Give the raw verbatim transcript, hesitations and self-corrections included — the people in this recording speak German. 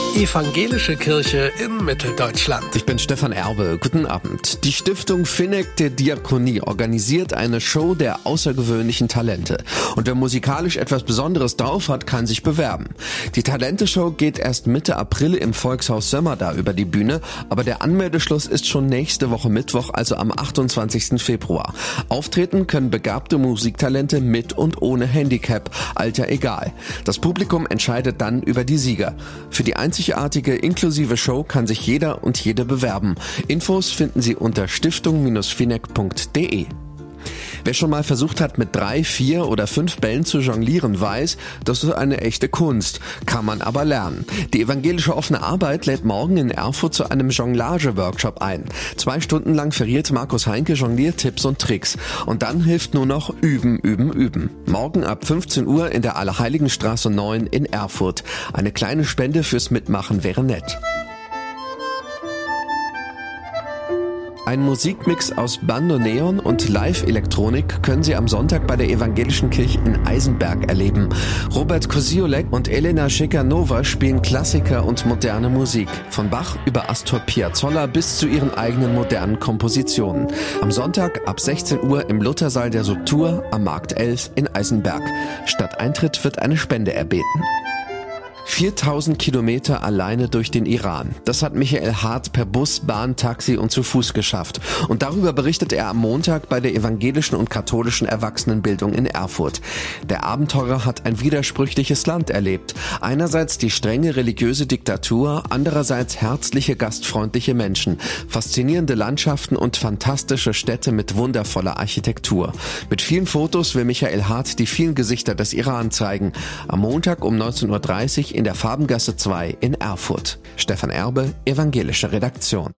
Evangelische Kirche in Mitteldeutschland. Ich bin Stefan Erbe. Guten Abend. Die Stiftung Finek der Diakonie organisiert eine Show der außergewöhnlichen Talente. Und wer musikalisch etwas Besonderes drauf hat, kann sich bewerben. Die Talente-Show geht erst Mitte April im Volkshaus Sömmerda über die Bühne, aber der Anmeldeschluss ist schon nächste Woche Mittwoch, also am achtundzwanzigsten Februar. Auftreten können begabte Musiktalente mit und ohne Handicap, Alter egal. Das Publikum entscheidet dann über die Sieger. Für die einzigartige inklusive Show kann sich jeder und jede bewerben. Infos finden Sie unter stiftung Bindestrich finek Punkt de. Wer schon mal versucht hat, mit drei, vier oder fünf Bällen zu jonglieren, weiß, das ist eine echte Kunst, kann man aber lernen. Die evangelische offene Arbeit lädt morgen in Erfurt zu einem Jonglage-Workshop ein. Zwei Stunden lang verriert Markus Heinke Jongliertipps und Tricks. Und dann hilft nur noch üben, üben, üben. Morgen ab fünfzehn Uhr in der Allerheiligenstraße neun in Erfurt. Eine kleine Spende fürs Mitmachen wäre nett. Ein Musikmix aus Bandoneon und Live-Elektronik können Sie am Sonntag bei der Evangelischen Kirche in Eisenberg erleben. Robert Kosiolek und Elena Schekanova spielen Klassiker und moderne Musik. Von Bach über Astor Piazzolla bis zu ihren eigenen modernen Kompositionen. Am Sonntag ab sechzehn Uhr im Luthersaal der Subtur am Markt elf in Eisenberg. Statt Eintritt wird eine Spende erbeten. viertausend Kilometer alleine durch den Iran. Das hat Michael Hart per Bus, Bahn, Taxi und zu Fuß geschafft. Und darüber berichtet er am Montag bei der evangelischen und katholischen Erwachsenenbildung in Erfurt. Der Abenteurer hat ein widersprüchliches Land erlebt. Einerseits die strenge religiöse Diktatur, andererseits herzliche, gastfreundliche Menschen, faszinierende Landschaften und fantastische Städte mit wundervoller Architektur. Mit vielen Fotos will Michael Hart die vielen Gesichter des Iran zeigen. Am Montag um neunzehn Uhr dreißig in der Farbengasse zwei in Erfurt. Stefan Erbe, Evangelische Redaktion.